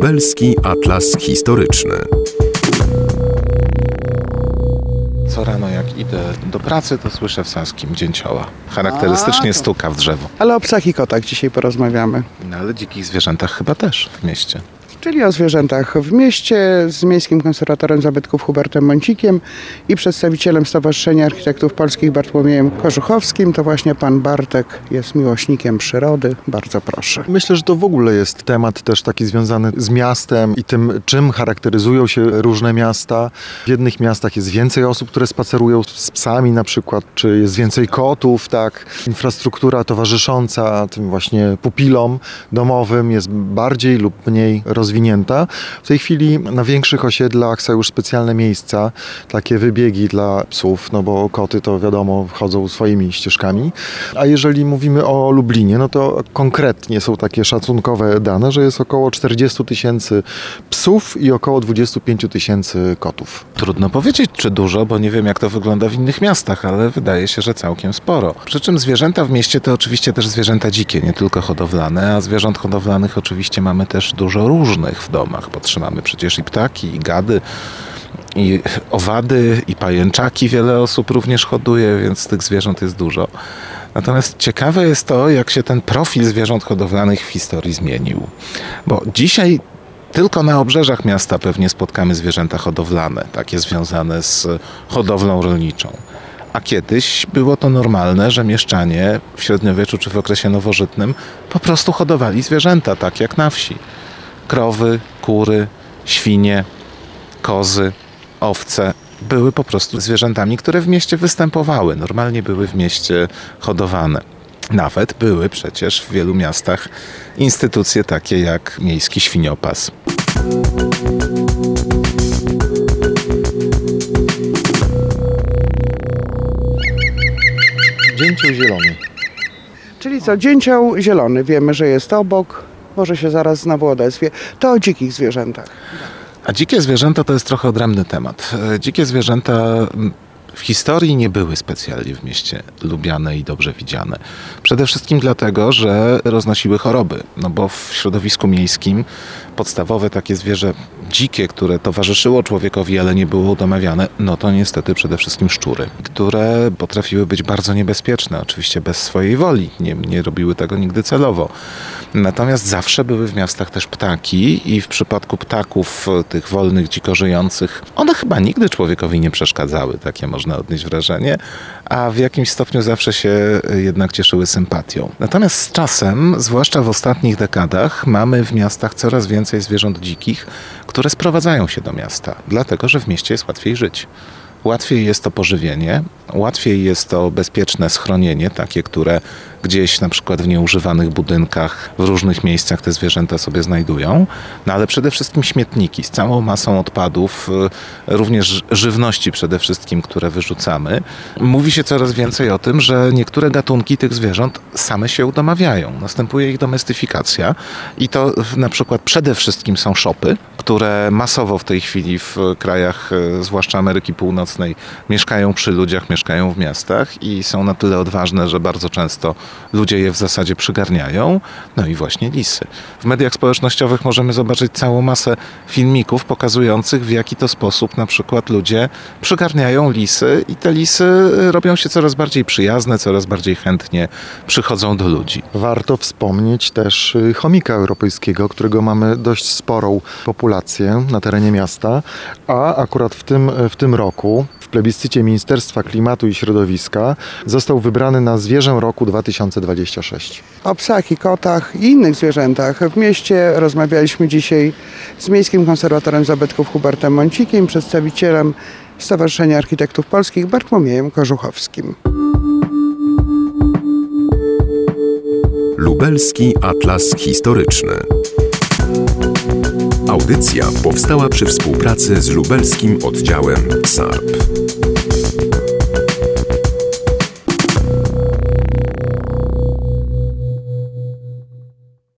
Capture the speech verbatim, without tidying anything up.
Lubelski Atlas Historyczny. Co rano jak idę do pracy, to słyszę w Saskim dzięcioła. Charakterystycznie stuka w drzewo. Ale o psach i kotach dzisiaj porozmawiamy. No ale dzikich zwierzętach chyba też w mieście. Czyli o zwierzętach w mieście z Miejskim Konserwatorem Zabytków Hubertem Mącikiem i przedstawicielem Stowarzyszenia Architektów Polskich Bartłomiejem Korzuchowskim. To właśnie pan Bartek jest miłośnikiem przyrody. Bardzo proszę. Myślę, że to w ogóle jest temat też taki związany z miastem i tym, czym charakteryzują się różne miasta. W jednych miastach jest więcej osób, które spacerują z psami na przykład, czy jest więcej kotów, tak. Infrastruktura towarzysząca tym właśnie pupilom domowym jest bardziej lub mniej rozwinięta. Rozwinięta. W tej chwili na większych osiedlach są już specjalne miejsca, takie wybiegi dla psów, no bo koty to wiadomo chodzą swoimi ścieżkami. A jeżeli mówimy o Lublinie, no to konkretnie są takie szacunkowe dane, że jest około czterdzieści tysięcy psów i około dwadzieścia pięć tysięcy kotów. Trudno powiedzieć, czy dużo, bo nie wiem, jak to wygląda w innych miastach, ale wydaje się, że całkiem sporo. Przy czym zwierzęta w mieście to oczywiście też zwierzęta dzikie, nie tylko hodowlane, a zwierząt hodowlanych oczywiście mamy też dużo różnych w domach, bo trzymamy przecież i ptaki, i gady, i owady, i pajęczaki wiele osób również hoduje, więc tych zwierząt jest dużo. Natomiast ciekawe jest to, jak się ten profil zwierząt hodowlanych w historii zmienił. Bo dzisiaj tylko na obrzeżach miasta pewnie spotkamy zwierzęta hodowlane, takie związane z hodowlą rolniczą. A kiedyś było to normalne, że mieszczanie w średniowieczu czy w okresie nowożytnym po prostu hodowali zwierzęta, tak jak na wsi. Krowy, kury, świnie, kozy, owce były po prostu zwierzętami, które w mieście występowały. Normalnie były w mieście hodowane. Nawet były przecież w wielu miastach instytucje takie jak miejski świniopas. Dzięcioł zielony. Czyli co, dzięcioł zielony, wiemy, że jest obok. Może się zaraz znowu odezwie. To o dzikich zwierzętach. A dzikie zwierzęta to jest trochę odrębny temat. Dzikie zwierzęta w historii nie były specjalnie w mieście lubiane i dobrze widziane. Przede wszystkim dlatego, że roznosiły choroby. No bo w środowisku miejskim podstawowe takie zwierzę dzikie, które towarzyszyło człowiekowi, ale nie było udomawiane, no to niestety przede wszystkim szczury, które potrafiły być bardzo niebezpieczne, oczywiście bez swojej woli, nie, nie robiły tego nigdy celowo. Natomiast zawsze były w miastach też ptaki i w przypadku ptaków, tych wolnych, dziko żyjących, one chyba nigdy człowiekowi nie przeszkadzały, takie można odnieść wrażenie, a w jakimś stopniu zawsze się jednak cieszyły sympatią. Natomiast z czasem, zwłaszcza w ostatnich dekadach, mamy w miastach coraz więcej zwierząt dzikich, które sprowadzają się do miasta, dlatego że w mieście jest łatwiej żyć. Łatwiej jest to pożywienie, łatwiej jest to bezpieczne schronienie, takie, które gdzieś na przykład w nieużywanych budynkach, w różnych miejscach te zwierzęta sobie znajdują, no ale przede wszystkim śmietniki z całą masą odpadów, również żywności przede wszystkim, które wyrzucamy. Mówi się coraz więcej o tym, że niektóre gatunki tych zwierząt same się udomawiają. Następuje ich domestyfikacja i to na przykład przede wszystkim są szopy, które masowo w tej chwili w krajach, zwłaszcza Ameryki Północnej, mieszkają przy ludziach, mieszkają w miastach i są na tyle odważne, że bardzo często ludzie je w zasadzie przygarniają. No i właśnie lisy. W mediach społecznościowych możemy zobaczyć całą masę filmików pokazujących, w jaki to sposób na przykład ludzie przygarniają lisy i te lisy robią się coraz bardziej przyjazne, coraz bardziej chętnie przychodzą do ludzi. Warto wspomnieć też chomika europejskiego, którego mamy dość sporą populację na terenie miasta, a akurat w tym, w tym roku w plebiscycie Ministerstwa Klimatu i Środowiska został wybrany na zwierzę roku dwa tysiące dwudziesty szósty. O psach i kotach i innych zwierzętach w mieście rozmawialiśmy dzisiaj z Miejskim Konserwatorem Zabytków Hubertem Mącikiem, przedstawicielem Stowarzyszenia Architektów Polskich Bartłomiejem Korzuchowskim. Lubelski Atlas Historyczny. Audycja powstała przy współpracy z lubelskim oddziałem S A R P.